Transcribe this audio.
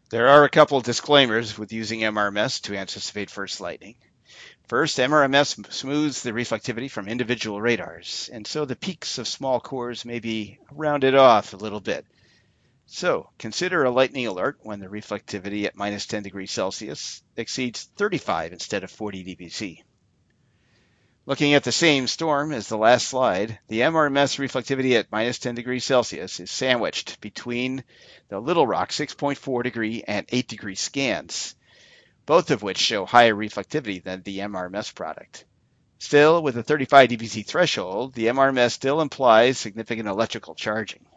There are a couple of disclaimers with using MRMS to anticipate first lightning. First, MRMS smooths the reflectivity from individual radars, and so the peaks of small cores may be rounded off a little bit. So consider a lightning alert when the reflectivity at minus 10 degrees Celsius exceeds 35 instead of 40 dBc. Looking at the same storm as the last slide, the MRMS reflectivity at minus 10 degrees Celsius is sandwiched between the Little Rock 6.4 degree and 8 degree scans, both of which show higher reflectivity than the MRMS product. Still, with a 35 dBc threshold, the MRMS still implies significant electrical charging.